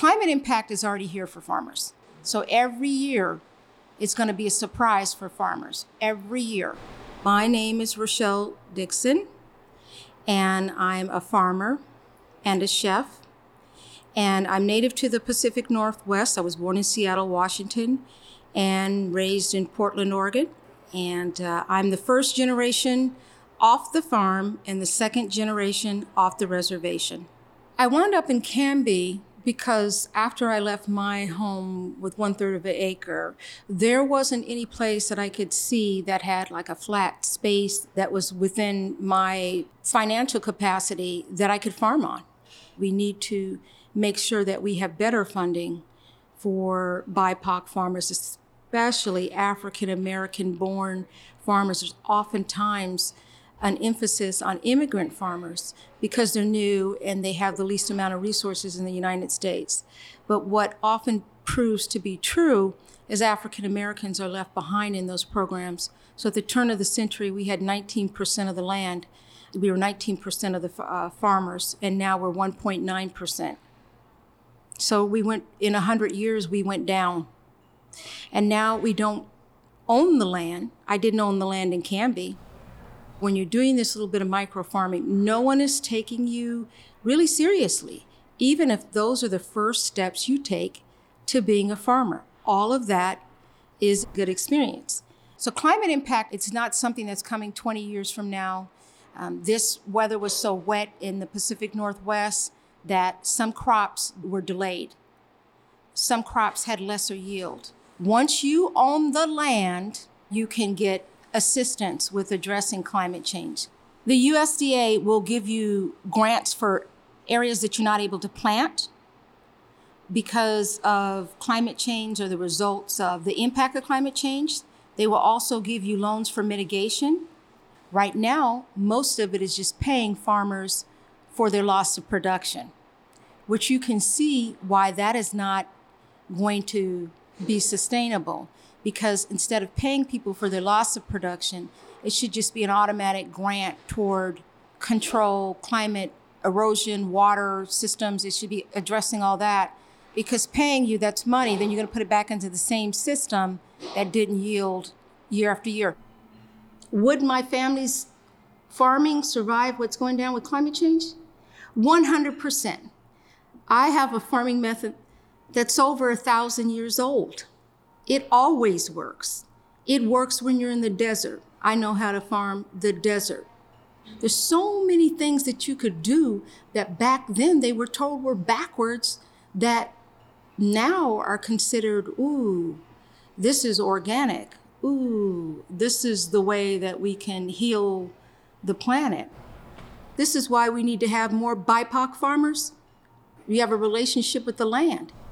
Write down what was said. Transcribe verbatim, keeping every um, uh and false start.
climate impact is already here for farmers. So every year, it's going to be a surprise for farmers, every year. My name is Rochelle Dixon, and I'm a farmer and a chef. And I'm native to the Pacific Northwest. I was born in Seattle, Washington, and raised in Portland, Oregon. And uh, I'm the first generation off the farm and the second generation off the reservation. I wound up in Canby because after I left my home with one third of an acre, there wasn't any place that I could see that had like a flat space that was within my financial capacity that I could farm on. We need to make sure that we have better funding for B I P O C farmers, especially African American born farmers. There's oftentimes an emphasis on immigrant farmers because they're new and they have the least amount of resources in the United States. But what often proves to be true is African Americans are left behind in those programs. So at the turn of the century, we had nineteen percent of the land. We were nineteen percent of the uh, farmers, and now we're one point nine percent. So we went, in one hundred years, we went down. And now we don't own the land. I didn't own the land in Canby. When you're doing this little bit of micro farming, no one is taking you really seriously, even if those are the first steps you take to being a farmer. All of that is good experience. So climate impact, it's not something that's coming twenty years from now. Um, this weather was so wet in the Pacific Northwest that some crops were delayed. Some crops had lesser yield. Once you own the land, you can get assistance with addressing climate change. The U S D A will give you grants for areas that you're not able to plant because of climate change or the results of the impact of climate change. They will also give you loans for mitigation. Right now, most of it is just paying farmers for their loss of production, which you can see why that is not going to be sustainable, because instead of paying people for their loss of production, it should just be an automatic grant toward control, climate erosion, water systems. It should be addressing all that, because paying you, that's money, then you're gonna put it back into the same system that didn't yield year after year. Would my family's farming survive what's going down with climate change? one hundred percent. I have a farming method that's over a thousand years old. It always works. It works when you're in the desert. I know how to farm the desert. There's so many things that you could do that back then they were told were backwards that now are considered, ooh, this is organic. Ooh, this is the way that we can heal the planet. This is why we need to have more B I P O C farmers. We have a relationship with the land.